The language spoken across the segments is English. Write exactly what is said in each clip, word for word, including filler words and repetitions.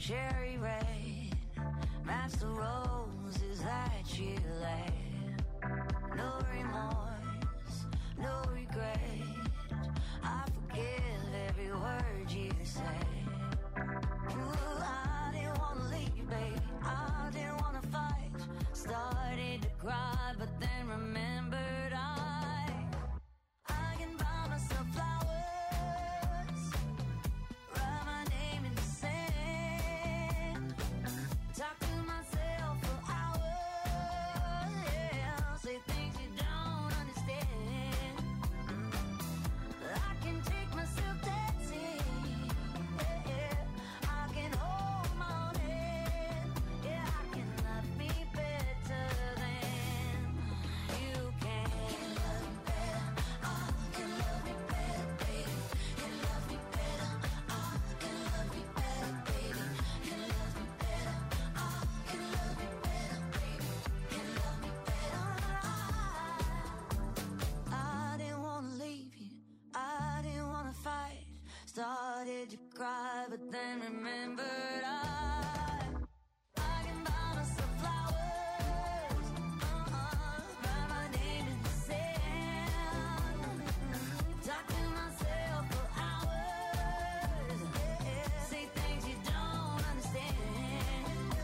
cherry red, match the roses that you laid. No remorse, no regret, I forgive every word you say. Ooh, I didn't wanna leave, baby, I didn't wanna fight. Started to cry, but then remembered I I can buy myself flowers, write my name in the sand, talk to myself for hours, yeah, say things you don't understand. I can take myself dancing, yeah, yeah. I can hold my own hand, yeah, I can love me better than you can. Can love me better, I can love me better, baby. Can love me better, I can love me better, baby. Can love me better, I can love me better, baby. Can love me better, I I didn't wanna leave you, I didn't wanna fight. Started to cry, but then remembered I I can buy myself flowers, uh-uh, write my name in the sand, talk to myself for hours, yeah, say things you don't understand.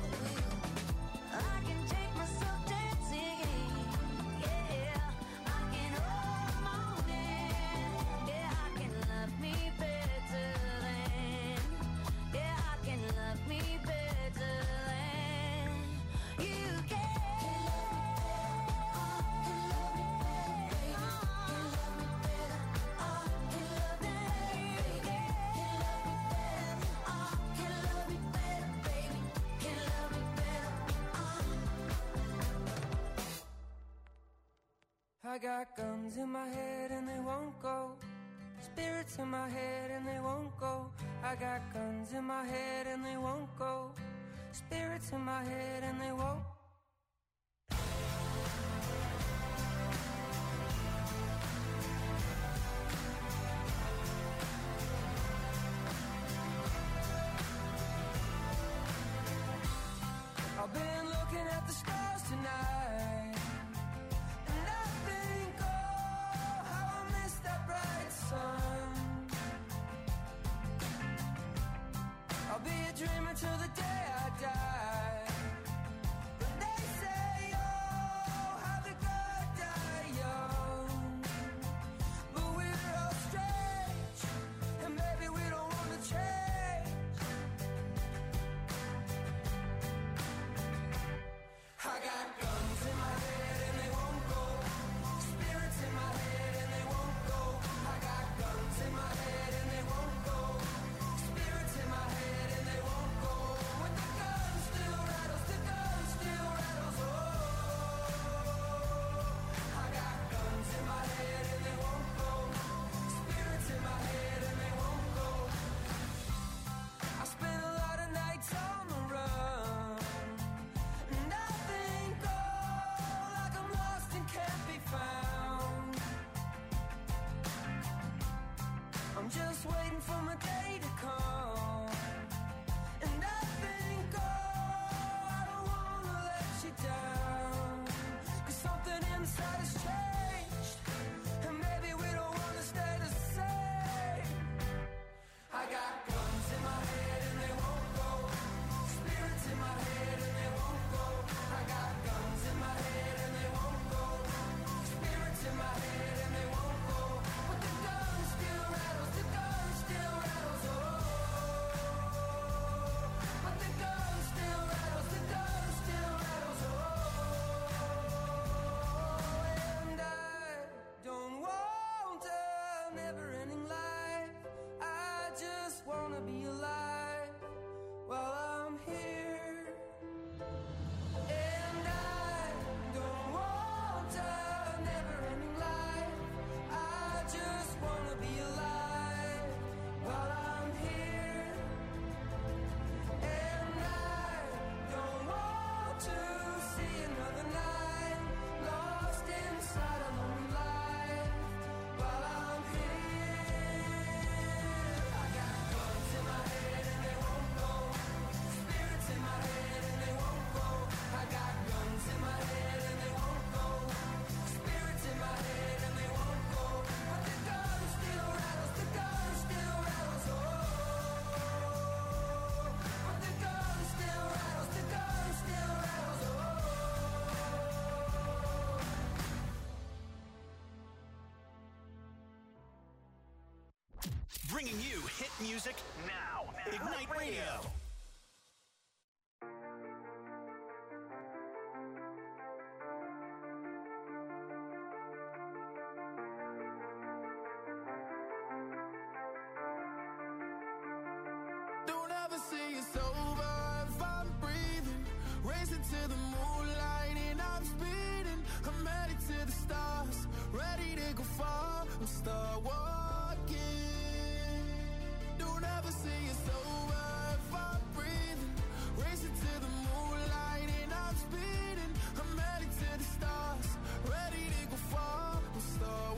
I can take myself dancing, yeah, I can hold my own hand, yeah, I can love me better than, yeah, I can love me better than you can. I got guns in my head and they won't go. Spirits in my head and they won't go. I got guns in my head and they won't go. Spirits in my head and they won't. I've been looking at the stars tonight, and I think, oh, how I miss that bright sun. I'll be a dreamer till the day I die, but bringing you hit music now. Ignite Radio. Don't ever say it's over if I'm breathing. Racing to the moonlight and I'm speeding. I'm headed to the stars, ready to go far. I'm start walking. Don't ever say it's over if I'm breathing. Racing to the moonlight and I'm speeding. I'm headed to the stars, ready to go far. I'm start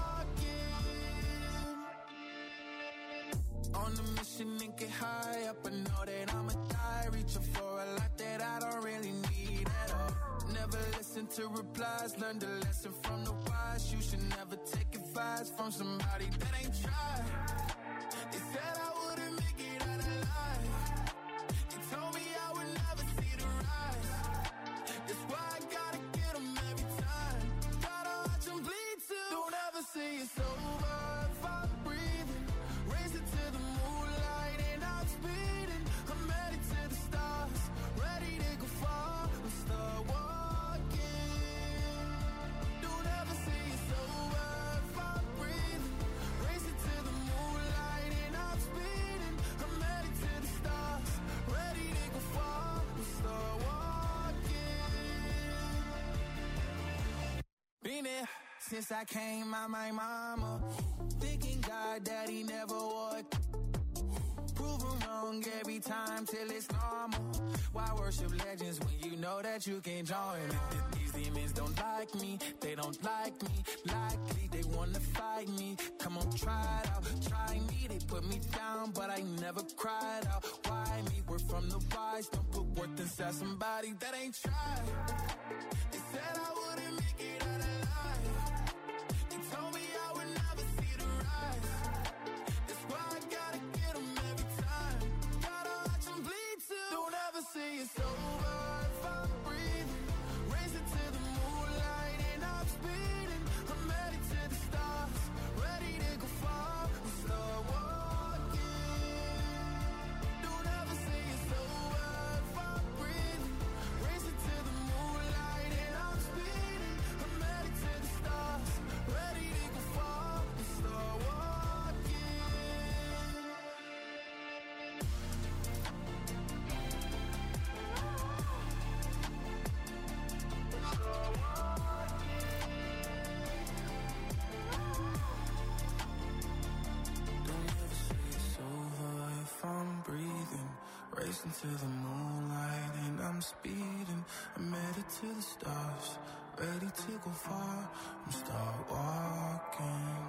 walking. On a mission and get high up, I know that I'ma die. Reaching for a lot that I don't really need at all. Never listen to replies, learn the lesson from the wise. You should never take advice from somebody that ain't tried. They said I wouldn't make it out alive. They told me I would never see the rise. That's why I gotta get them every time. Gotta watch them bleed too. Don't ever say it's over if I'm breathing. Racing to the moonlight and I'm speeding. I'm headed to the stars, ready to go far. I'm start walking. Don't ever say it's over if I'm breathing. Racing to the moonlight and I'm speeding. I'm headed to the stars, ready to go far. I'm start walking. Been there since I came out my mama. Thinking God that he never would. Proven wrong every time till it's normal. Why worship legends when you know that you can join? These demons don't like me, they don't like me. Likely they wanna fight me. Come on, try it out, try me. They put me down, but I never cried out. Why me? We're from the wise. Don't put worth inside somebody that ain't tried. They said I wouldn't make it out alive. They told me I would never see the rise. That's why I gotta get them every time. Gotta watch them bleed too. Don't ever say it's over if I'm breathing. Racing to the moonlight and I'm speeding. I'm headed to the stars, ready to go far. I'm start walking. Don't ever say it's over if I'm breathing. Racing to the moonlight and I'm speeding. I'm headed to the stars, ready to go far. I'm start walking. Don't ever say it's over if I'm breathing. Racing to the moonlight and I'm speeding. I'm headed to the stars, ready to go far. I'm start walking.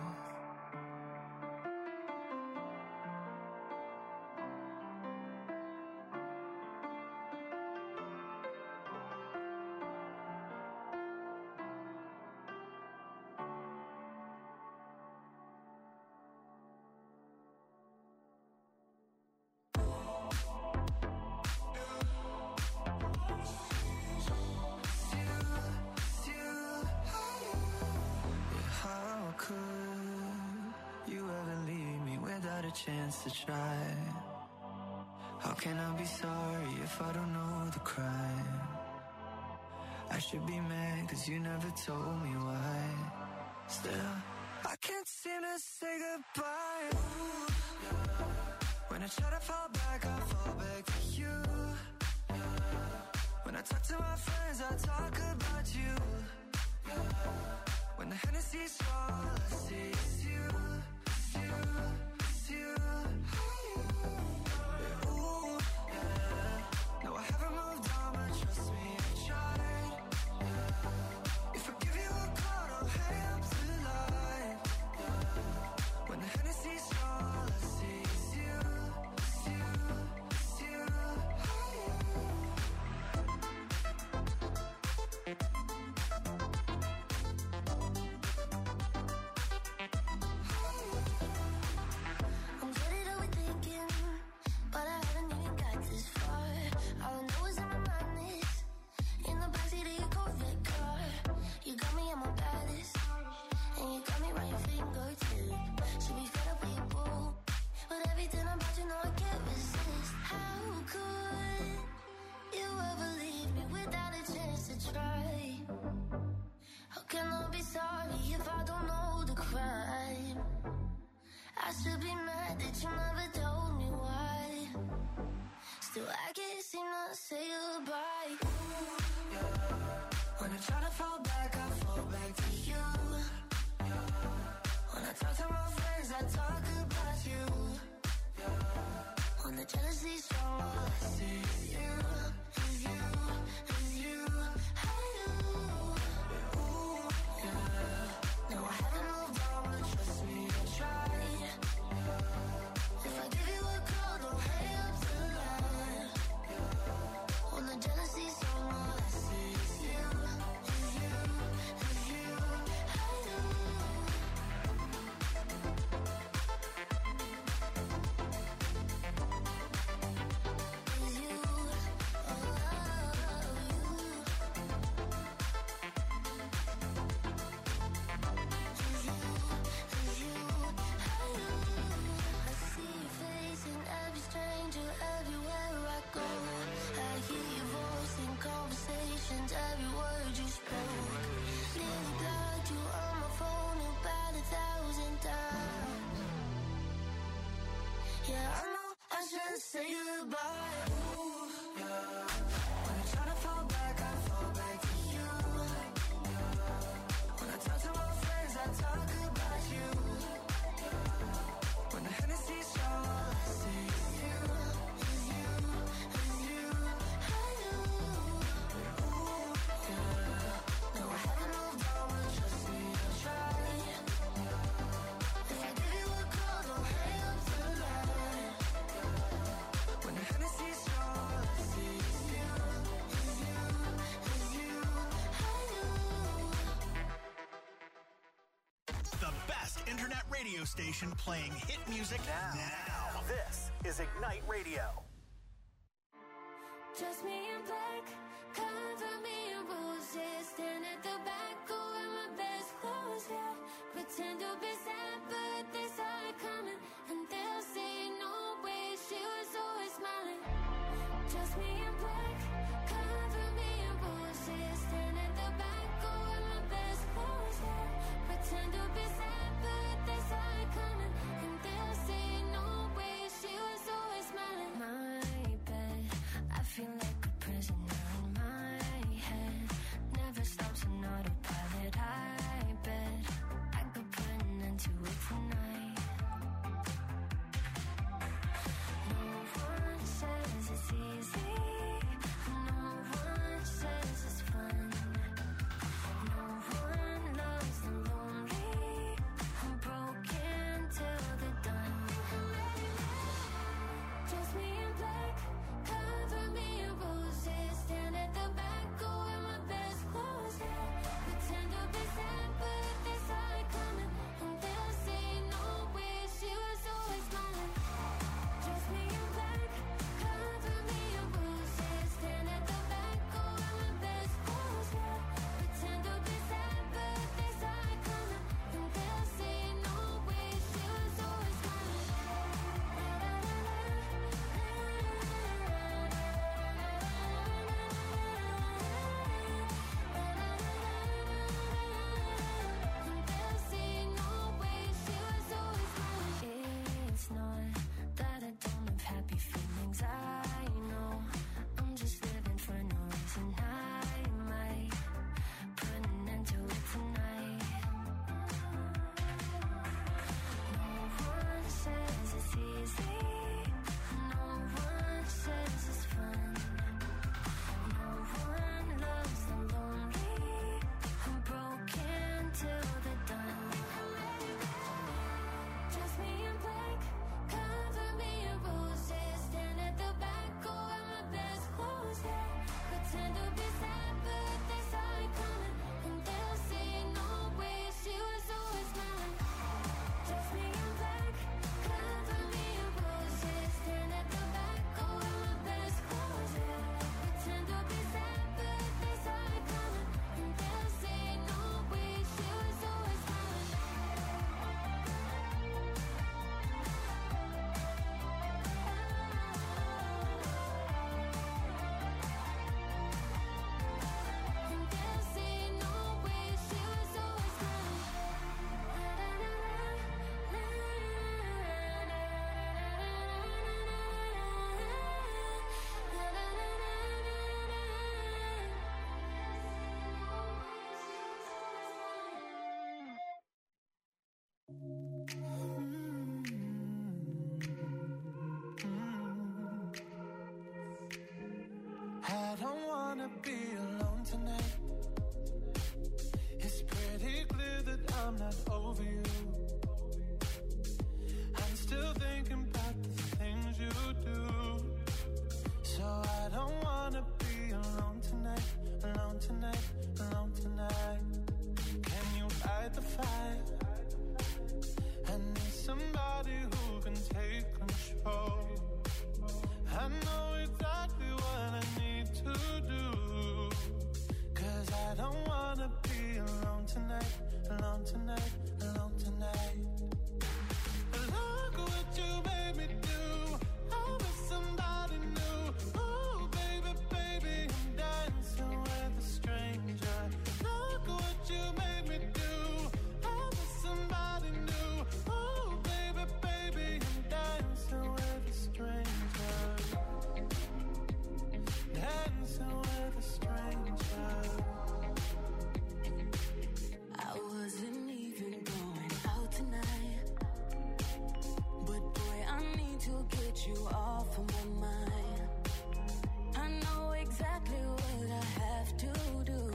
How could you ever leave me without a chance to try? How can I be sorry if I don't know the crime? I should be mad cause you never told me why. Still, I can't seem to say goodbye. Ooh, yeah. When I try to fall back, I fall back to you. Yeah. When I talk to my friends, I talk about you. Yeah. When the Hennessy's all I see is you, it's you, it's you. Yeah, ooh, yeah. No, I haven't moved on, but trust me, I tried. Yeah. If I give you a call, I'll hang up the line. Yeah. When the Hennessy's all I see is you, it's you, it's you. Still I can't seem to say goodbye. Ooh, yeah. When I try to fall back, I fall back to you. Yeah. When I talk to my friends, I talk about you. Yeah. When the jealousy's strong, all I see is you, is you, is you. I do. Ooh, yeah. No, I haven't moved on, but trust me, I tried. Yeah. If I give you a call, don't hang up the line. Yeah. When the jealousy's strong, all I see is you, is you, is you. I do. Every word you spoke, nearly blocked you on my phone about a thousand times. Yeah, I know I should say goodbye. Ooh, yeah. When I try to fall back, I fall back to you. Yeah. When I talk to my friends, I talk about you. Yeah. When the Hennessy's strong, all I see is you, is you, is you. I do. No, I haven't moved on, but trust me, I'll try. If I give you a call, don't hang up the line. When the Hennessy's strong, all I see is you, is you, is you. I do. The best internet radio station playing hit music now. now. This is Ignite Radio. Dress me in black, cover me in roses. Stand at the back, go in my best clothes, yeah. Pretend to be sad, but they saw it coming. And they'll say, no way, she was always smiling. Dress me in black, cover me in roses. Stand at the back, go in my best clothes, yeah. Pretend to be sad, but they saw it coming. And they'll say, no way, she was always smiling. My bed, I feel like a prisoner in my head. Never stops on autopilot. I bet I could put an end to be alone tonight. It's pretty clear that I'm not over you. I'm still thinking about the things you do. So I don't wanna be alone tonight, alone tonight, alone tonight. Can you fight the fight? I need somebody who can take control. I know exactly what I need to do. Cause I don't wanna be alone tonight, alone tonight, alone tonight. Look what you made me do. I'm with somebody new. Oh baby, baby, I'm dancing with a stranger. Look what you made me do. I'm with somebody new. Oh baby, baby, I'm dancing with a stranger. Dancing with a stranger. I wasn't even going out tonight, but boy, I need to get you off of my mind. I know exactly what I have to do.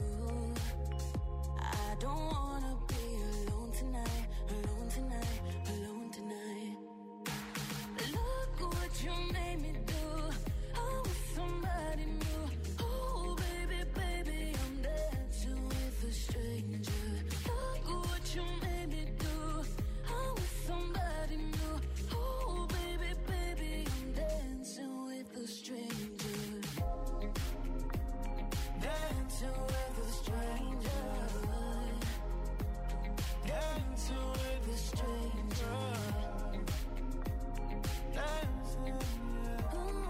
I don't wanna be alone tonight, alone tonight, alone tonight. Look what you made me do. I'm with somebody new. Oh baby, baby, I'm dancing with a stranger. Look what you made me do. I'm with somebody new. Oh baby, baby, I'm dancing with a stranger. Dancing with a stranger. Dancing with a stranger. Dancing, yeah.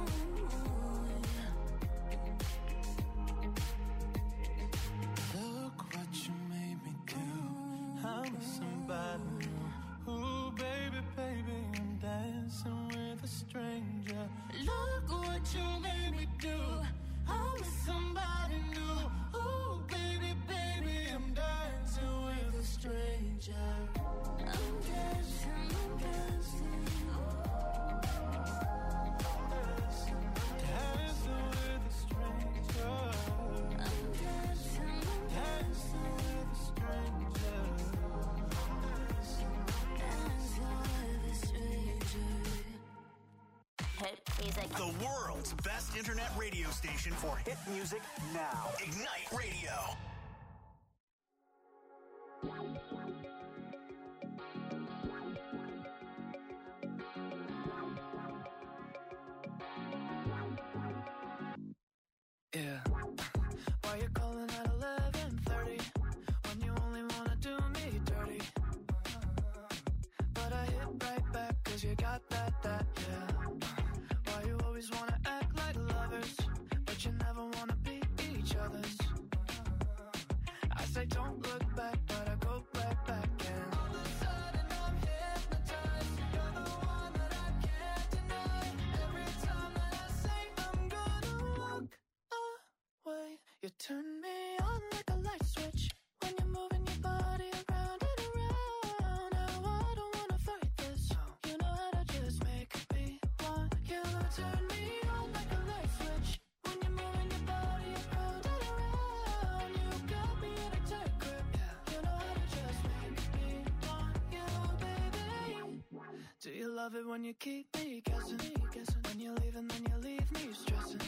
Look what you made me do. I'm with somebody new. Ooh, baby, baby, I'm dancing with a stranger. Look what you made me do. I'm with somebody new. Ooh, baby, baby, I'm dancing with a stranger. I'm dancing, I'm dancing. Dancing with a stranger. I'm dancing, I'm Dancing with a stranger. dancing with a stranger. Hit music. The world's best internet radio station for hit music now. Ignite Radio. Yeah. Why you calling at eleven thirty when you only wanna do me dirty? But I hit right back cause you got that, that, yeah. Why you always wanna act like lovers, but you never wanna be each other's? I say don't look back, but I go right back and all of a sudden I'm hypnotized. You're the one that I can't deny. Every time that I say I'm gonna walk away, you turn me on like a light switch when you're moving your body around and around. Now I don't wanna fight this. You know how to just make me want you. Turn me on like a light switch when you're moving your body around and around. You got me in a tight grip. You know how to just make me want you, baby. Do you love it when you keep me guessing? When you leave and then you leave me stressing.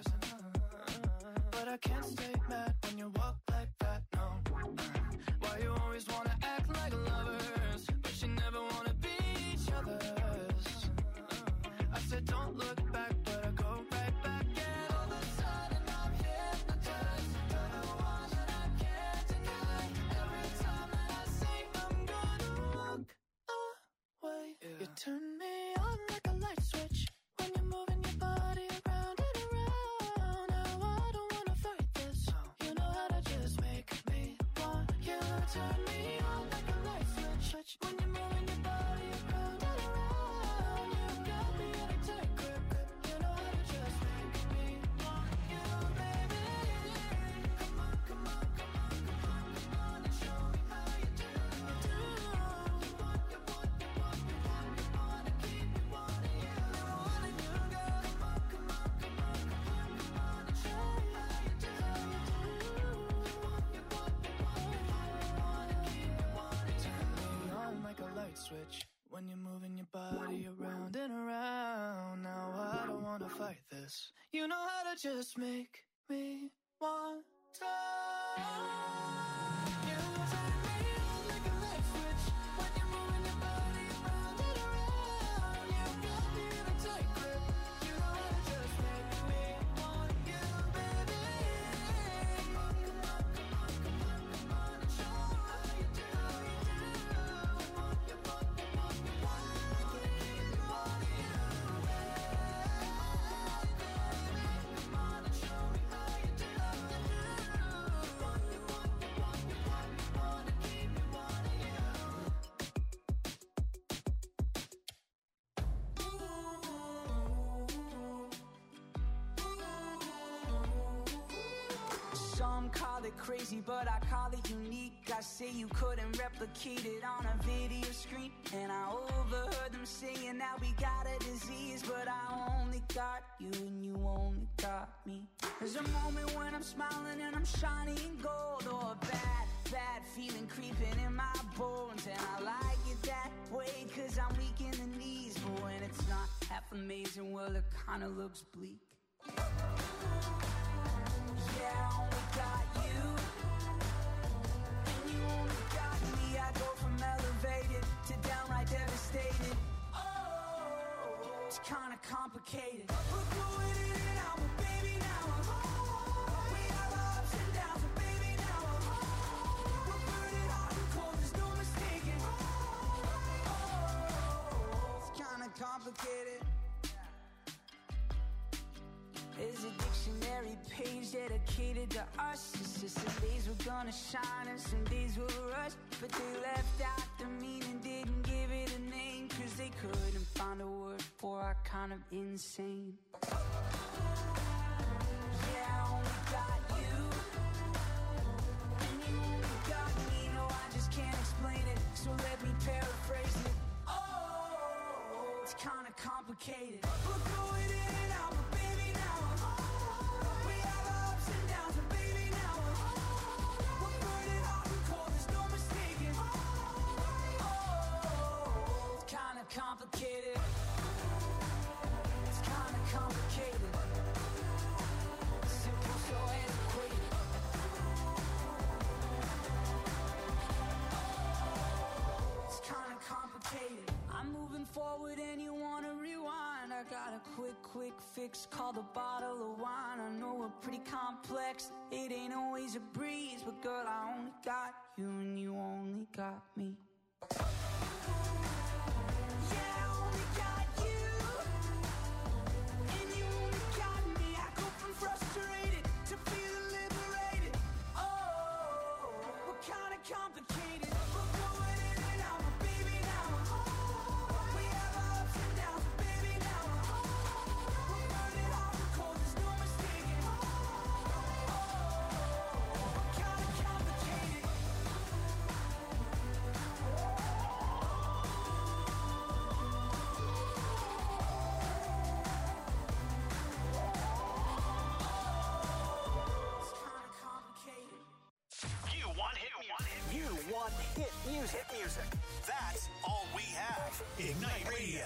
But I can't stay mad when you walk like that, no. Why you always wanna act like lovers, but you never wanna be each other's? I said don't look back, but I go right back and all of a sudden I'm hypnotized. You're the one that I can't deny. Every time that I say I'm gonna walk away, you turn me on like a light switch when you're moving your body around and around. Now I don't wanna fight this. You know how to just make me want you. Turn me on like a light switch when you're moving your body around and around. You got me in a tight grip. You know how to just make me want you, baby. Come on, come on, come on, come on, come on and show me how you do. You want, you want, you want, you want, you wanna keep me wanting you. Wanting you, girl. Come on, come on, come on, come on, come on and show me how you do. body around and around. Now I don't wanna fight this. You know how to just make me want to. You turn me on like a light switch when you're moving your body around and around. You got me in a tight grip. You know how to just make me want you, baby. Come on, come on, come on, come on, come on, and show me how you do, how you do. Come on, come on, come on, come on, I can't keep you on you. Come on and show me how you do, how you do. Come on, come on, come on, come on, come on, and keep you on you. Some call it crazy, but I call it unique. I say you couldn't replicate it on a video screen. And I overheard them saying that we got a disease, but I only got you and you only got me. There's a moment when I'm smiling and I'm shining gold, or a bad, bad feeling creeping in my bones. And I like it that way, cause I'm weak in the knees. But when it's not half amazing, well, it kinda looks bleak. Yeah, I only got you, and you only got me. I go from elevated to downright devastated. Oh, it's kinda complicated. We're going in and out, but baby, now I'm home. We have our ups and downs, but baby, now I'm home. We're burning hot and cold, there's no mistaking. Oh, it's kinda complicated. There's a dictionary page dedicated to us. It's just some days we're gonna shine and some days we'll rush. But they left out the meaning, didn't give it a name, cause they couldn't find a word for our kind of insane. Yeah, I only got you, and you only got me. No, I just can't explain it, so let me paraphrase it. Oh, it's kinda complicated. We're going in and out, but baby, now I'm home. We have our ups and downs, but baby, now I'm home. We're burning hot and cold, there's no mistaking. Oh, it's kinda complicated. It's kinda complicated. Simple, so antiquated. It's kinda complicated. I'm moving forward and you wanna rewind. I got a quick, quick fix called a bottle of wine. I know we're pretty complex, it ain't always a breeze, but girl, I only got you and you only got me. Yeah, I only got you, and you only got me. I go from frustrated to feeling liberated. Oh, we're kinda complicated. We're going in and out, but baby, now I'm home. We have our ups and downs, but baby, now I'm home. We're burning hot and cold, there's no mistaking. Oh, we're kinda complicated. It's kinda complicated. You want hit music. You want hit music. Hit music. That's all we have. Ignite Radio.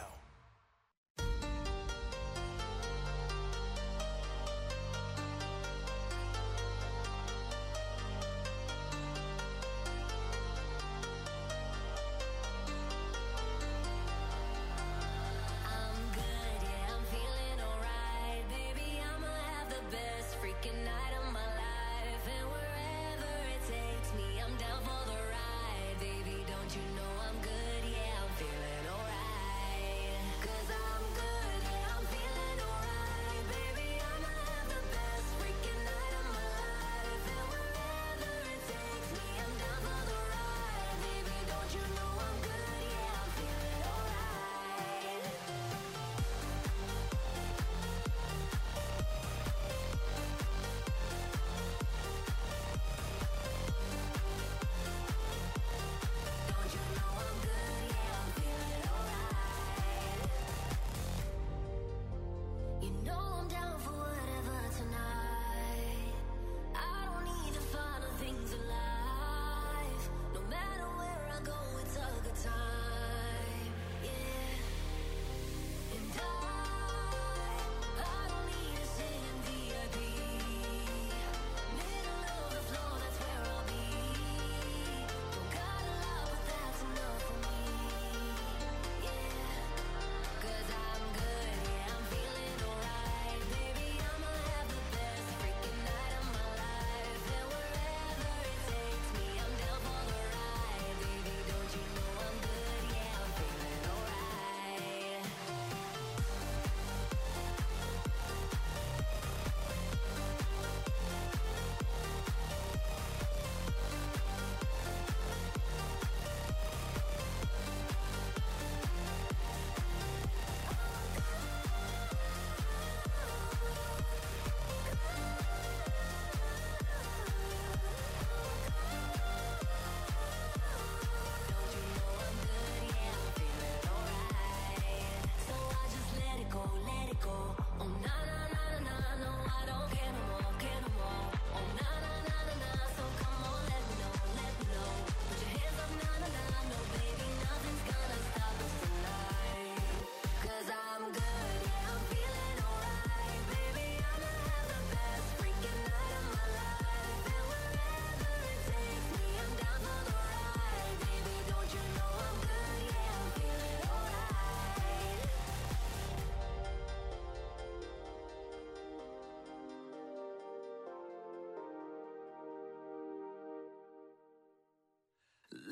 I'm good, yeah, I'm feeling alright. Baby, I'ma have the best freaking night of my life. And wherever it takes me, I'm down for the ride. Baby, don't you know I'm good, yeah, I'm feeling alright.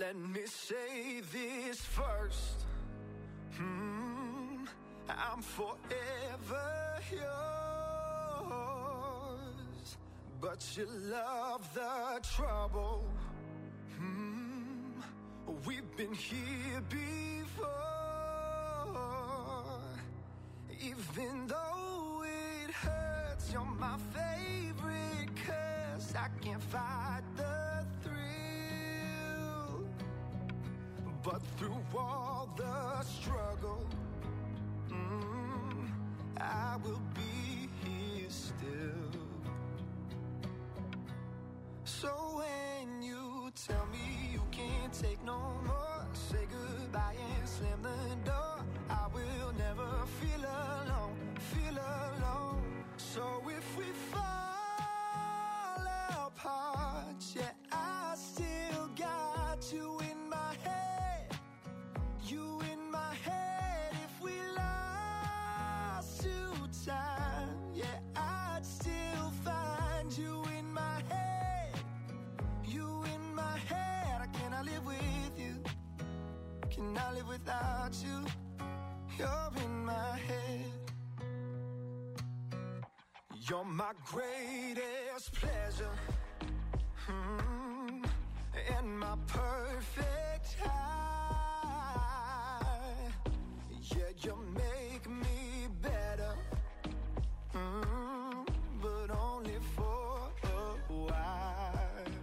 Let me say this first. Hmm, I'm forever yours, but you love the trouble. Hmm, we've been here before. Even though it hurts, you're my favorite curse. I can't fight the thrill, but through all the struggle, mm, I will be here still. So when you tell me you can't take no more, say goodbye and slam the door. I will never feel alone, feel alone. So if we fall apart, yeah, I still got you in my head, you in my head. If we lost to time, yeah, I'd still find you in my head, you in my head. I cannot live with you, cannot live without you. You're in my head. You're my greatest pleasure, hmm, and my perfect high. Yeah, you make me better, hmm, but only for a while.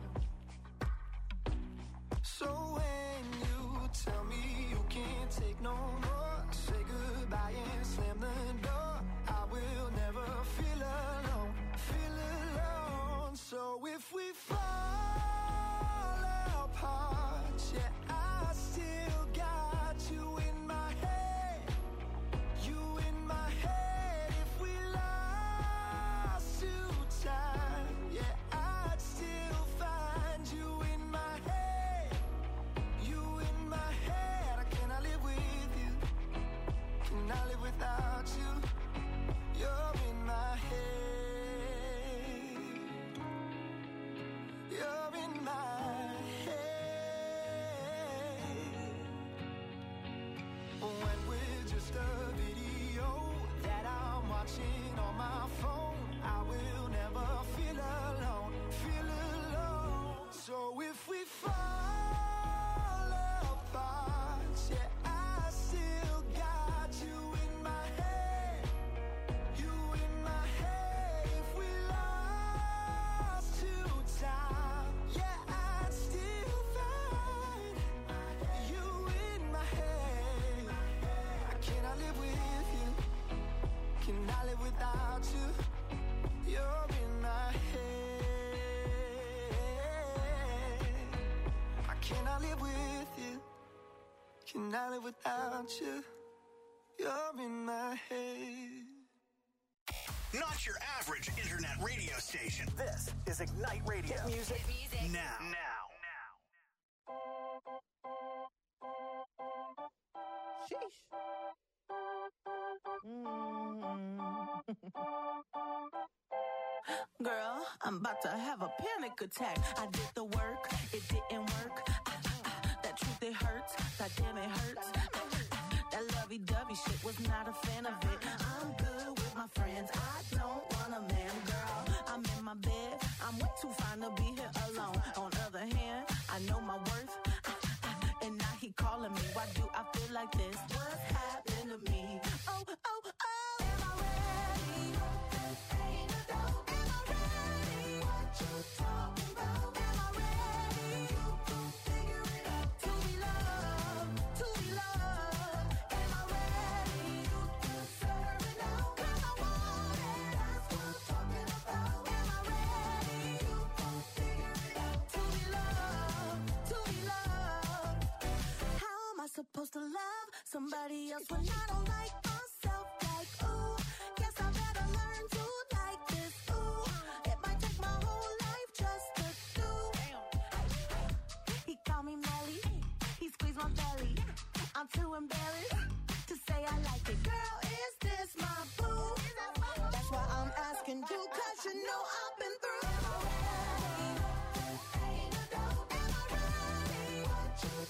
So when you tell me you can't take no more, say goodbye and slam the door. I will never feel alone, feel alone. So if we fall apart, yeah, I still got you in my head, you in my head. If we lost to time, yeah, I'd still find you in my head, you in my head. I cannot live with you, cannot live without you. You're in my head, you're in my head. When we're just a video that I'm watching on my phone, I will never feel alone, feel alone. So if we fall apart, yeah, I still got you in my head, you in my head. If we lost to time, yeah, I'd still find you in my head. I cannot live with you, cannot live without you. You're in my head. I cannot live with you, cannot live without you. You're in my head. Not your average internet radio station. This is Ignite Radio. Hit music. Hit music. Now. Now. Sheesh. Girl, I'm about to have a panic attack. I did the work, it didn't work. Ah, ah, ah, that truth, it hurts. God damn, it hurts. Ah, ah, that lovey-dovey shit, was not a fan of it. I'm good with my friends, I don't want a man, girl. I'm in my bed, I'm way too fine to be here alone. On the other hand, I know my worth. Ah, ah, and now he calling me. Why do I feel like this? What's happening to me? Oh, oh, oh. Am I ready? Ain't no doubt. Am I ready? What you talking about? Am I ready? You can figure it out. To be loved, to be loved. Am I ready? You deserve it now. 'Cause I want it. That's what I'm talking about. Am I ready? You can figure it out. To be loved, to be loved. How am I supposed to love somebody else when I don't like myself? Like, ooh, guess I better learn to like this. Ooh, it might take my whole life just to do. He called me Melly, he squeezed my belly. I'm too embarrassed to say I like it. Girl, is this my boo? That's why I'm asking you, 'cause you know I've been through. Am I ready? Ain't no doubt. Am I ready? What you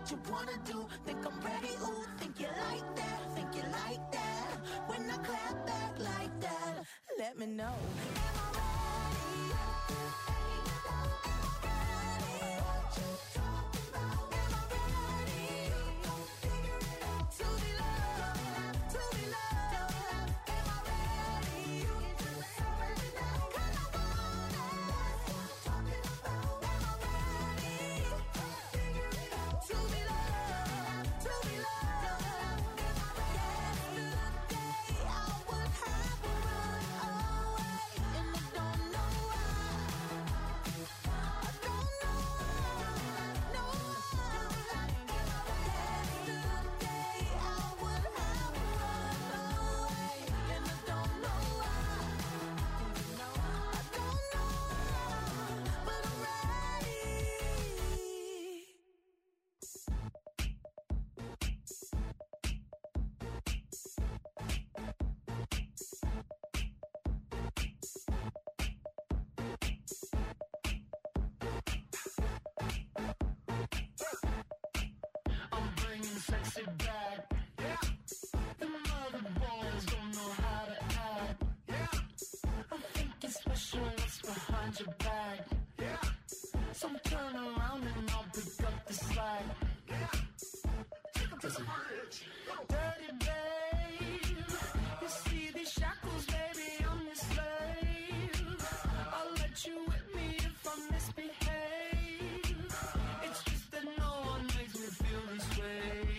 what you wanna do. Think I'm ready, ooh, think you like that, think you like that. When I clap back like that, let me know. Am I ready? Sexy back, yeah. The mother boys don't know how to act, yeah. I think it's special what's behind your back, yeah. So turn around and I'll pick up the slack, yeah. Take them to the bridge. Dirty babe, you see these shackles, baby, I'm your slave. I'll let you whip me if I misbehave. It's just that no one makes me feel this way.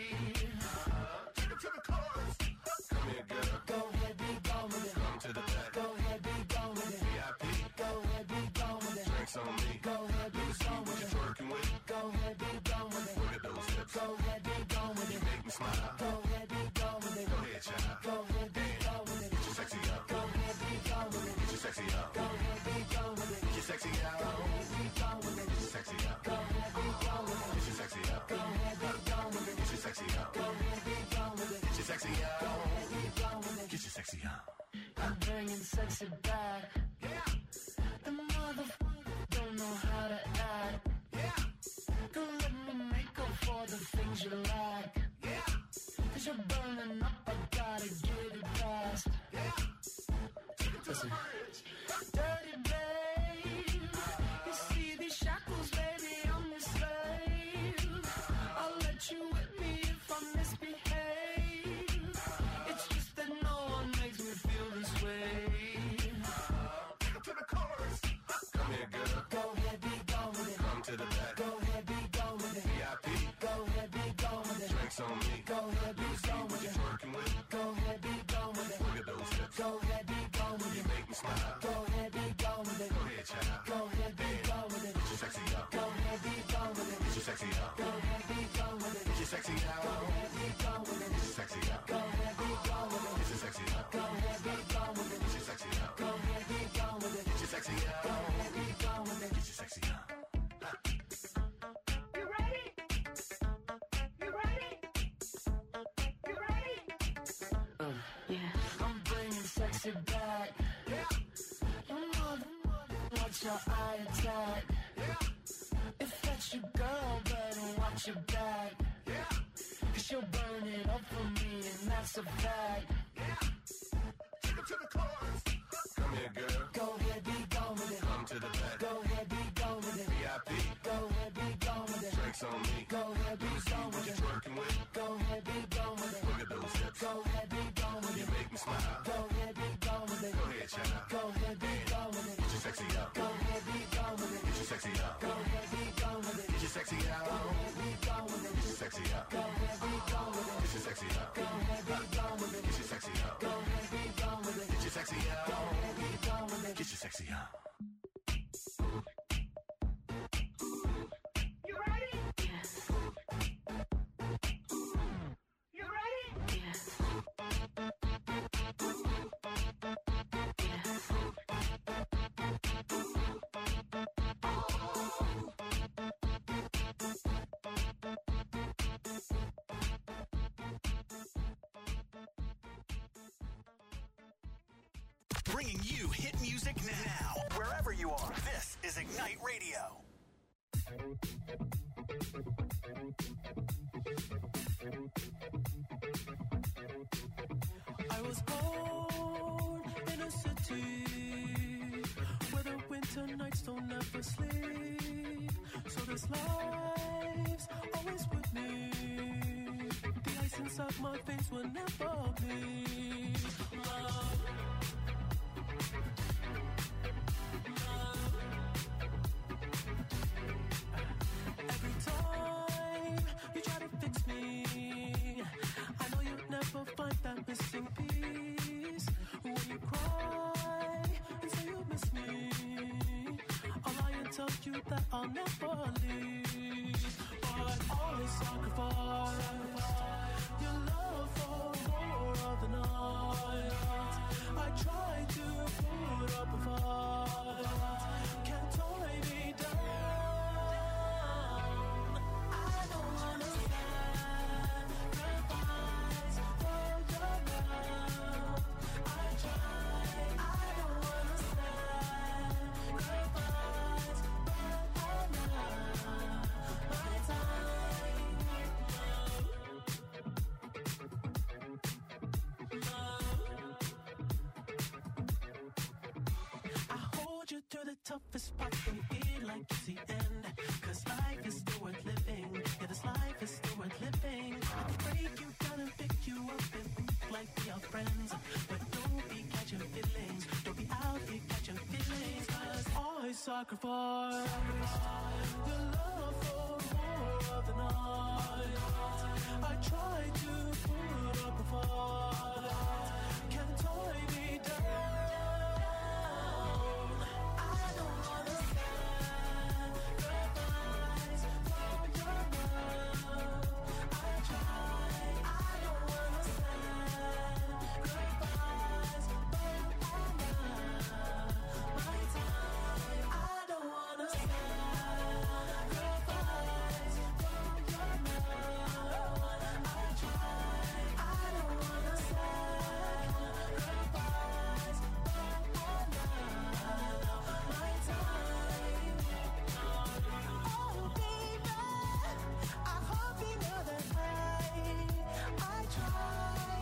On me. Go ahead, be gone with it. Working with. Go ahead, be gone with it. Look at those hips. Go ahead, be gone with it. You make me smile. Go ahead, be gone with it. Go ahead, child. Go ahead, be gone with it. Get your sexy up. Go ahead, be gone with it. Get your sexy up. Go ahead, be gone with it. Get your sexy up. Go ahead, be gone with it. Get your sexy up. Go ahead, be gone with it. Get your sexy up. Go ahead, be gone with it. Get your sexy up. Go ahead, be gone with it. Get your sexy up. Go ahead, be gone with it. Get your sexy up. I'm bringing sexy back. Yeah. The motherfucker don't know how to act. Yeah. Don't let me make up for the things you lack. Yeah. Cause you're burning up, I gotta get it fast. Yeah. Listen. Dirty babe, you see these shackles, baby, I'm your slave. I'll let you whip me if I misbehave. It's just that no one makes me feel this way. Take it to the chorus. Come here, girl. Go ahead, be gone with it. Come to the back. Go ahead, be gone with it. V I P. Go ahead, be gone with it. Drinks on me. Go ahead, be gone with it. Working with. Go ahead, be gone with it. Look at those hips. Go ahead, be gone with You it. make me smile. Go ahead, be gone with it. Go ahead, child. Go ahead, be gone with it. Get your sexy up. Go ahead, be gone with it. Get your sexy up. Go ahead, be gone with it. Get your sexy up. Go ahead, be gone with it. Get your sexy up. Go ahead, be gone with it. Get your sexy up. Go ahead, be gone with it. Get your sexy up. Go ahead, be gone with it. Get your sexy up. Go ahead, be gone with it. Get your sexy up. You ready? You ready? You ready? Uh, yeah. I'm bringing sexy back. Yeah. You mother, watch your eye attack. Yeah. If that's your girl, better watch your back. Yeah. Cause she'll burn it up for me, and that's a fact. Yeah. Take it to the chorus. Come here, girl. Go ahead, be gone with it. Come to the back. Go ahead, be gone with it. V I P. Go ahead, be gone with it. Drinks on me. Go ahead, be gone with it. Working with. Go ahead, be gone with it. Look at those hips. Go ahead, be gone with You it. make me smile. Go ahead, be gone with it. Go ahead, child. Go ahead, be gone with it. Get your sexy up. Go ahead, be gone with it. Get your sexy up. Go ahead, be gone with it. Get your sexy up. Go ahead, be gone with it. Get your sexy up. Go ahead, be gone with it. Get your sexy up. Go ahead, be gone with it. Get your sexy up. Go ahead, be gone with it. Get your sexy up. Go ahead, be gone with it. Get your sexy up. You ready? You ready? Bringing you hit music now, wherever you are. This is Ignite Radio. was born in a city where the winter nights don't ever sleep. So this life's always with me. The ice inside my veins will never bleed. Love. Every time you try to fix me, I know you'll never find that missing piece. When you cry and say you miss me, I'll lie and tell you that I'll never leave. But always sacrifice your love for more of the night. I try to put up a fight, can't tie me down. I don't wanna sacrifice for your love. I try, I don't wanna sacrifice, but I'm not my time. I hold you through the toughest parts and feel like it's the end. Cause life is still worth living. Yeah, this life is still worth living. I can break you down and pick you up and think like we are friends. But don't be catching feelings. Don't be out here catching feelings. Cause I sacrifice your love for more of the night. I try to put up a fight, can't tie me down. I don't wanna sacrifice for your love. I try, I don't wanna sacrifice, but I'm not my time. I don't wanna sacrifice for your love. I try, I don't wanna sacrifice, but I'm not my time. Oh baby, I hope you know that I, I try.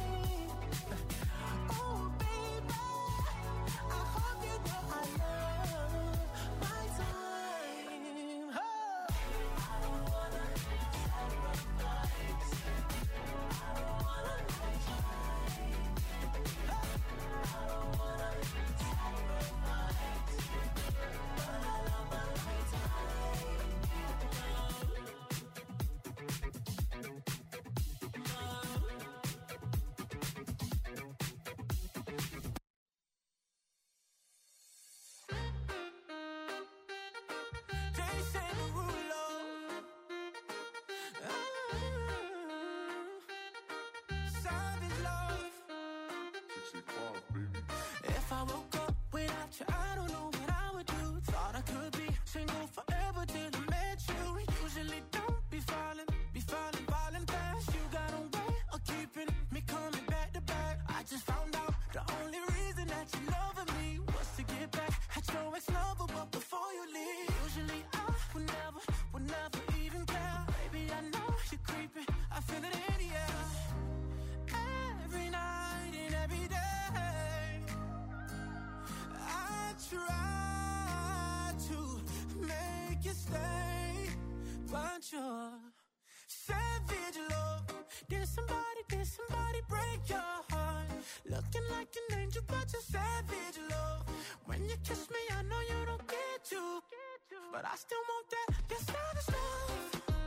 Oh baby, I hope you know I love my time. Oh. I don't wanna sacrifice. I don't wanna try. I don't wanna sacrifice, but I love my time. Jason Derulo. Ah, Savage love. If I woke up without you, I don't know what I would do. Thought I could be single forever till I met you. Usually don't be falling, be falling, falling fast. You got a way of keeping me coming back to back. I just found out the only reason that you loving me was to get back at your ex-lover, but before you leave, usually I would never, would never even care. Baby, I know you're creeping, I feel it in the air. Every night and every day, I try to make you stay, but you're savage love. Did somebody, did somebody break your heart? Looking like an angel, but you're savage love. When you kiss me, I know you don't get to, but I still want that. Your savage love.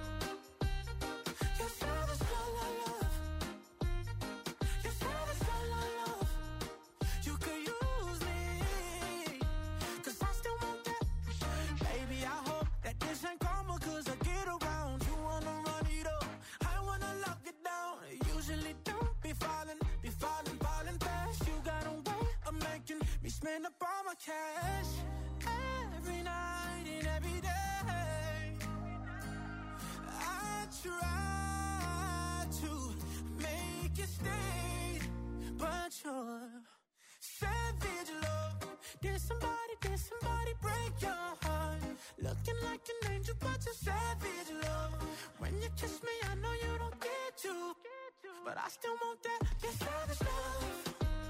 Your savage love, love, love. Your savage love, love, love. You could use me, cause I still want that. Baby, I hope that this ain't karma, cause I get around. You wanna run it up, I wanna lock it down. Usually don't be falling, be falling, falling fast. You got a way of making me spend up all my cash. Every night and every day, I try to make you stay, but you're savage love. Did somebody, did somebody break your heart? Looking like an angel, but you're savage love. When you kiss me, I know you don't get to, but I still want that. Your savage love.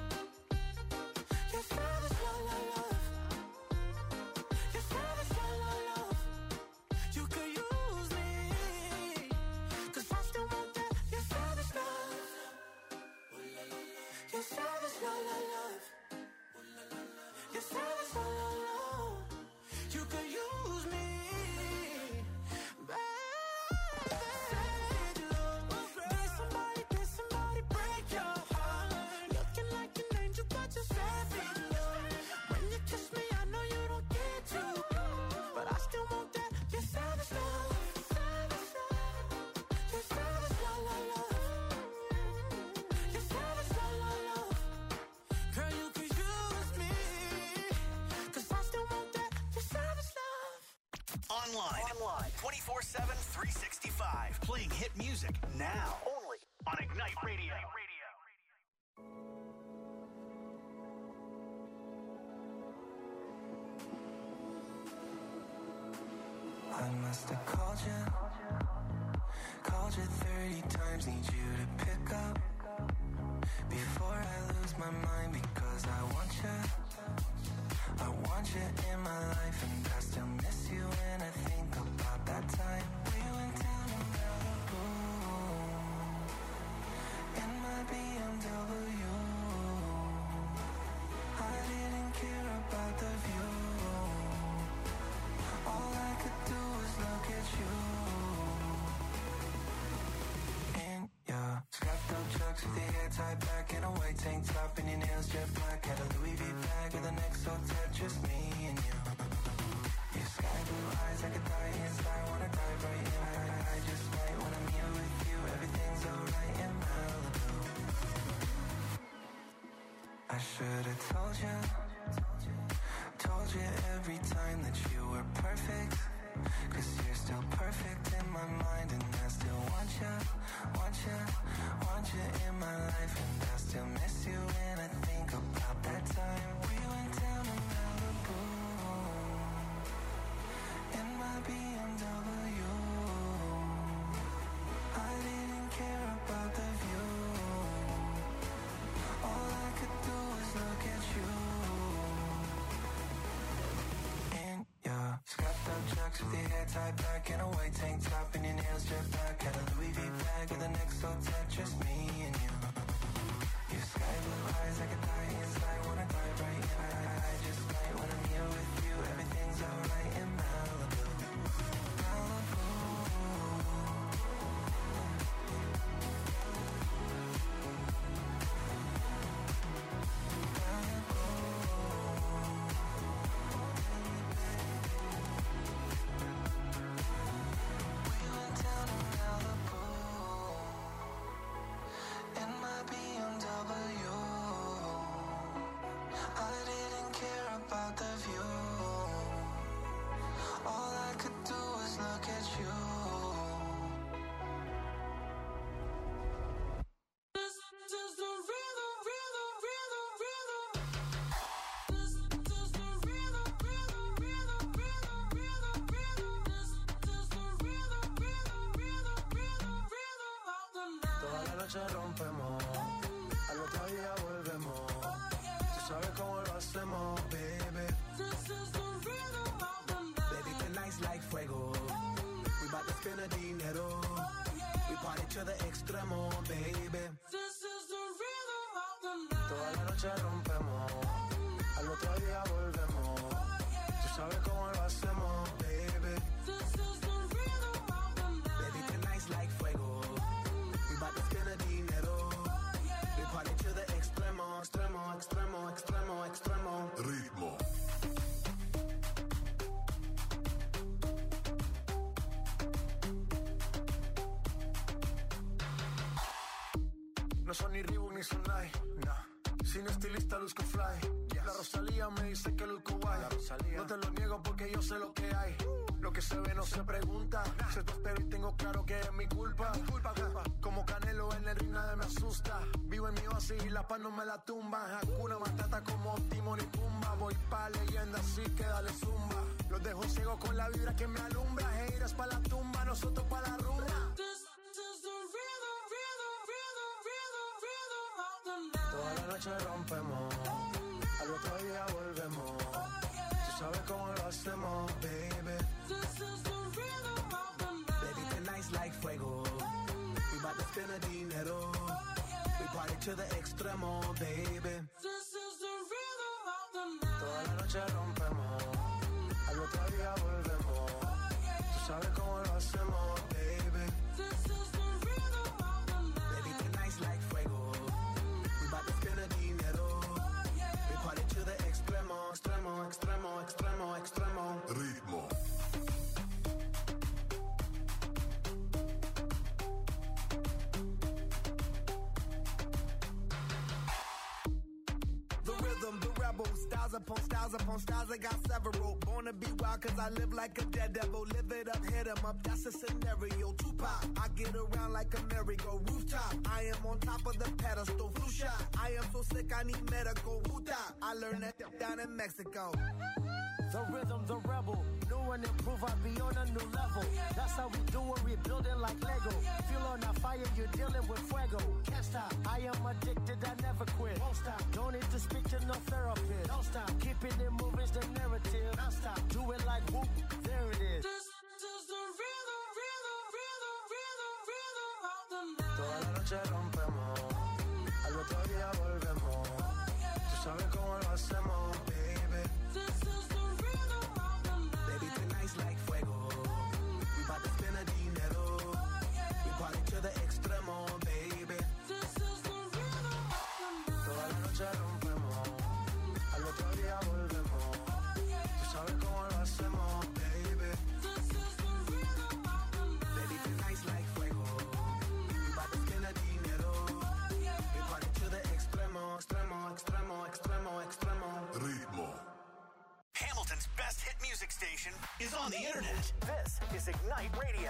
You savage, la la love. You savage, la la love. You could use me, baby. Savage love. Did somebody, did somebody break your heart? Looking like an angel, but you're savage love. When you kiss me, I know you don't get to, but I still want that. You savage love. Savage love. You savage, la la love. You savage, la la love. Girl, you could use me, 'cause I still want that. You savage love. Online. Online. twenty-four seven, three sixty-five. Playing hit music now. Only on Ignite Radio. I must have called you, called you thirty times, need you to pick up before I lose my mind, because I want you, I want you in my life, and I still miss you when I think about that time we went down to Malibu in my B M W. I didn't care about the view, all I could do was look at you. In your strapped up trucks with your hair tied back and a white tank top and your nails jet black. Had a Louis V bag with an X O tat, just me and you. Your sky blue eyes, I could die inside, wanna dive right in. I, I just might when I'm here with you, everything's alright in Malibu. I should've told you, told you every time that you were perfect, 'cause you're still perfect in my mind, and I still want you, want you, want you in my life, and I still miss you when I think about that time we went down to Malibu in my B M W. I didn't care about the view, all I could do was look at you. In your strapped up trucks with your hair tied back and a white tank top and your nails jet black. Had a Louis V bag with an X O tat, just me and you. Your sky blue eyes, I could die inside, wanna dive right in. I, I just might when I'm here with you, everything's alright in Malibu. Malibu. Rompemos, al otro día volvemos. Tú sabes cómo lo hacemos, baby. Baby, tonight's like fuego. We bout to spend the dinero. We party to the extremo, baby. Toda la noche rompemos, al otro día volvemos. Tú sabes cómo lo hacemos, baby. Baby, tonight's like fuego. We bout to spend the dinero. We party to the extremo, extremo, extremo, extremo, extremo. Ritmo. No son ni Reebok ni Sonai, nah. Sin estilista luzco fly. Yes. La Rosalía me dice que luzco guay. No te lo niego porque yo sé lo que hay. Lo que se ve no se pregunta. Nah. Se te espero y tengo claro que es mi culpa. Mi culpa, culpa. Como Canelo en el ring nadie me asusta. Vivo en mi oasis y la paz no me la tumba. Hakuna Matata como Timón y Pumba. Voy pa' leyenda así que dale zumba. Los dejo ciego con la vibra que me alumbra. Heiras pa' la tumba, nosotros pa' la rumba. Toda la noche rompemos, al otro día volvemos. Tú sabes cómo lo hacemos, baby. Baby, tonight's like fuego. We bout to spend the dinero. We party to the extremo, baby. This is the rhythm of the night. Toda la noche rompemos, al otro día volvemos. Tú sabes cómo lo hacemos, baby. This is the rhythm of the night. Baby, tonight's like fuego. We bout to spend the dinero. We party to the extremo, extremo, extremo, extremo, extremo. Ritmo. Styles upon styles upon styles, I got several. Born to be wild cause I live like a daredevil. Live it up, hit 'em up, that's a scenario. Tupac, I get around like a merry-go rooftop. I am on top of the pedestal, flu shot. I am so sick, I need medical. Puta, I learned that down in Mexico. The rhythm, the rebel. New and improve, I'll be on a new level. That's how we do it, we building like Lego. Feel on a fire, you're dealing with fuego. Can't stop, I am addicted, I never quit. Won't stop, don't need to speak to no therapist. Don't stop, keeping it moving's the narrative. Don't stop, do it like whoop, there it is. This is the rhythm, rhythm, rhythm, rhythm, rhythm of the night. Toda la noche rompemos, al otro día volvemos. Tú sabes cómo lo hacemos, baby. This is the rhythm of the night. Baby, tonight's like fuego. We bout to spend the dinero. We party to the extremo, baby. This is the rhythm of the night. Toda la noche rompemos, al otro día volvemos. Tú sabes cómo lo hacemos, baby. This is the rhythm of the night. Baby, tonight's like fuego. We bout to spend the dinero. We party to the extremo, extremo, extremo, extremo, extremo. Ritmo. Hamilton's best hit music station is on the internet. This is Ignite Radio.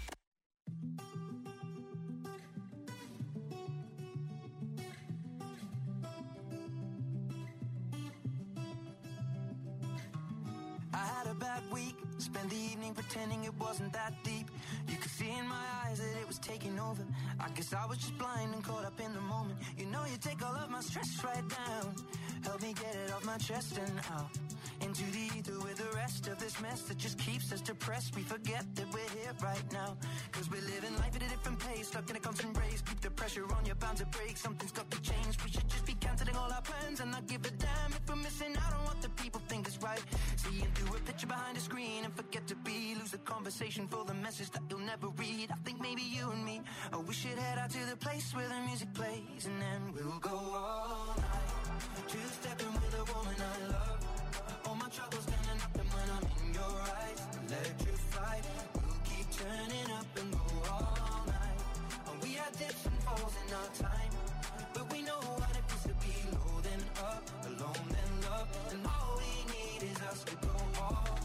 I had a bad week, spent the evening pretending it wasn't that deep. You could see in my eyes that it was taking over. I guess I was just blind and caught up in the moment. You know you take all of my stress right down. Help me get it off my chest and out into the ether with the rest of this mess that just keeps us depressed. We forget that we're here right now, cause we're living life at a different pace, stuck in a constant race. Keep the pressure on, you're bound to break. Something's got to change. We should just be cancelling all our plans and not give a damn if we're missing out on what the people think is right. Seeing through a picture behind a screen and forget to be. Lose the conversation for the message that you'll never read. I think maybe you and me, oh, we should head out to the place where the music plays, and then we'll go all night, two-stepping with a woman I love. All my troubles standing up, and when I'm in your eyes, electrified. We'll keep turning up and go all night. And we had dips and falls in our time, but we know what it is to be low then up, alone then love. And all we need is us to go all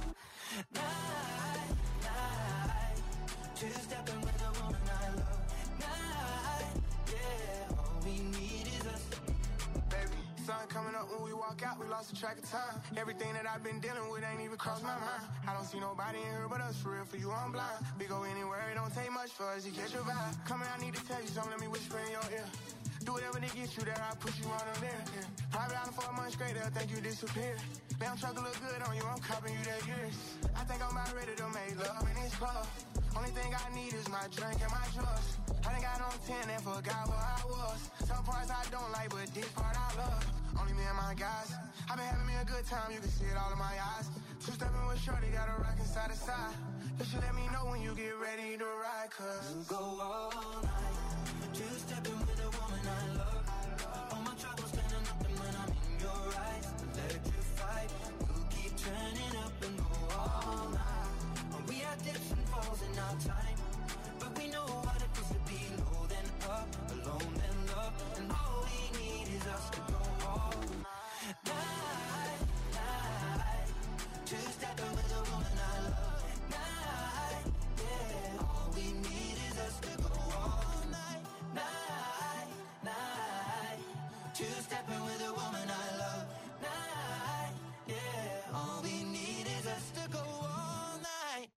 night, night. Two-stepping with a woman I love. Night, yeah. All we need is us. Baby, sun coming up when we walk out, we lost the track of time. Everything that I've been dealing with ain't even crossed my mind. I don't see nobody in here but us, for real, for you I'm blind. We go anywhere, it don't take much for us to catch your vibe. Come here, I need to tell you something, let me whisper in your ear. Do whatever to get you there, I'll push you on them there. Yeah. Private island for a month straight, they'll think you disappeared. Damn truck look good on you, I'm copping you that years. I think I'm about ready to make love in this club. Only thing I need is my drink and my drugs. I done got on ten and forgot where I was. Some parts I don't like, but this part I love. Only me and my guys. I been having me a good time, you can see it all in my eyes. Two-stepping with shorty, got a rockin' side to side. You should let me know when you get ready to ride, cause we'll go all night, two-stepping with a woman I love. All my troubles standing up, and when I'm in your eyes, electrified. We'll keep turning up and go all night. And we had dips and falls in our time, but we know what it is to be low then up, alone then love. And all we need is us to go all night, night. Two-stepping with a woman I love. Night, yeah. All we need is us to go all night, night, night. Two-stepping with a woman I love. Night, yeah. All we need is us to go all night.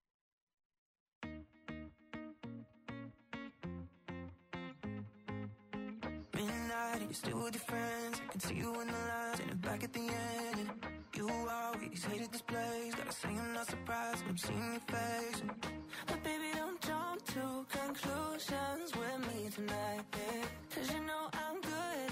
Midnight, you're still with your friends. I can see you in the lines and it back at the end. And you always hated this place. Gotta say I'm not surprised when I'm seeing your face. But baby, don't jump to conclusions with me tonight, yeah. Cause you know I'm good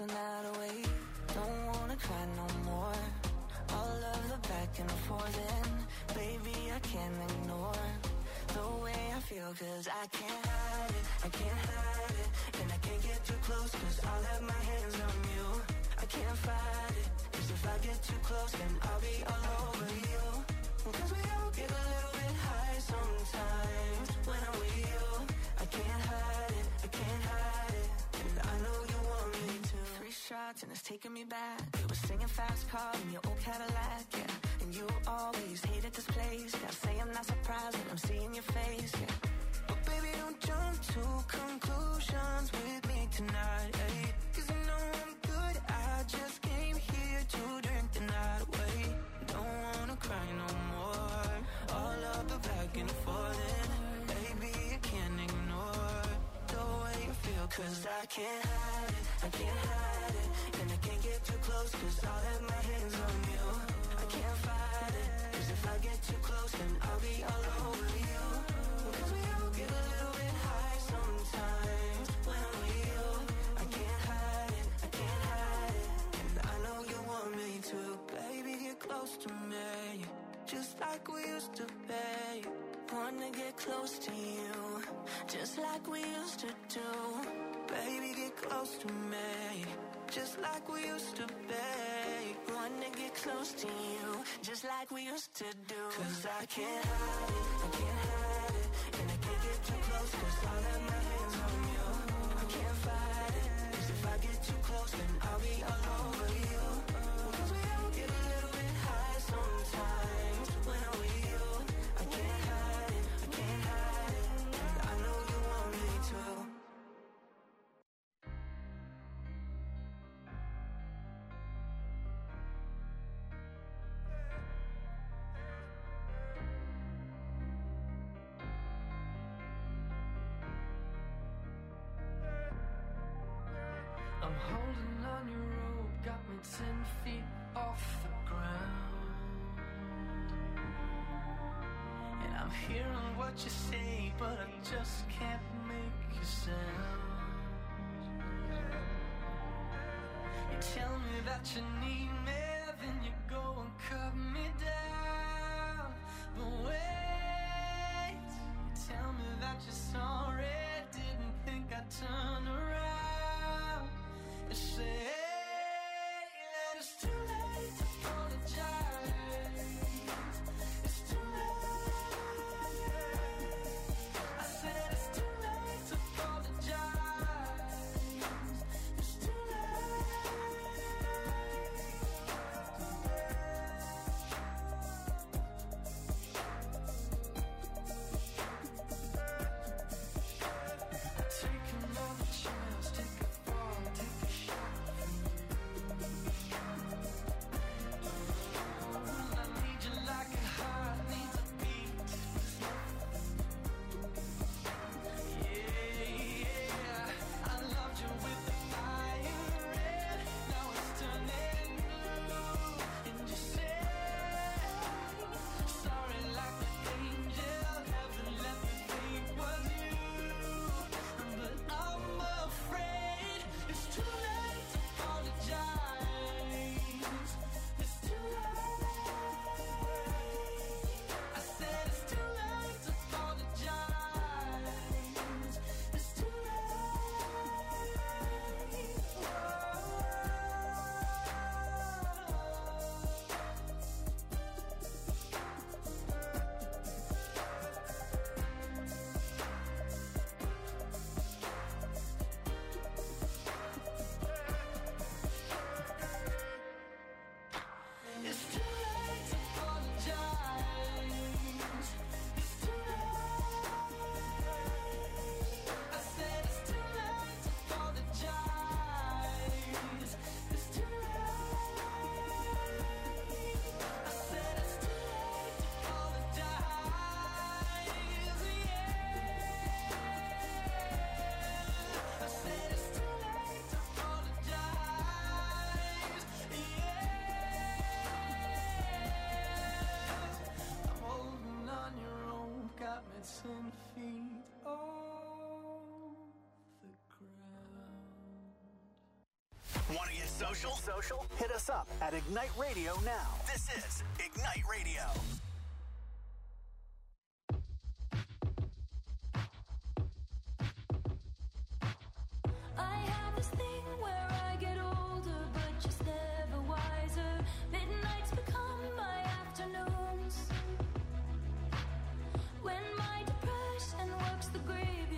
the night away. Don't wanna cry no more. All of the back and forth, and baby, I can't ignore the way I feel, cause I can't hide it, I can't hide it. And I can't get too close, cause I'll have my hands on you. I can't fight it, cause if I get too close, then I'll be all over you. Cause we all get a little bit high sometimes when I'm with you. I can't hide it, I can't hide it. And I know you want me to. Three shots and it's taking me back. We were singing fast car in your old Cadillac, yeah. And you always hated this place. Gotta say I'm not surprised when I'm seeing your face, yeah. But baby, don't jump to conclusions with me tonight, eh? Cause you know I'm good, I just came here to drink the night away. Don't wanna cry no more. All of the back and forth, and baby, I can't ignore the way you feel, cause I can't hide it, I can't hide it. And I can't get too close, cause I'll have my hands on you. I can't fight it, cause if I get too close, then I'll be all over you. Cause we all get a little bit high sometimes when I'm with you. I can't hide it, I can't hide it. And I know you want me to. Baby, get close to me, just like we used to be. Wanna get close to you, just like we used to do. Baby, get close to me, just like we used to be. Wanna get close to you, just like we used to do. Cause I can't hide it, I can't hide it. And I can't get too close, cause I'll have my hands on you. I can't fight it, cause if I get too close, then I'll be all over you. Cause we all get a little bit high sometimes when I'm with you. I can't hide it, I can't hide it. And I know you want me to. I'm holding on your rope, got me ten feet off the ground. And I'm hearing what you say, but I just can't make a sound. You tell me that you need me, then you go and cut me down. But wait, you tell me that you're sorry, didn't think I'd turn around. You say that it's too late to apologize. It's too late. I said it's too late to apologize. It's too late. social? Social? Hit us up at Ignite Radio now. This is Ignite Radio. I have this thing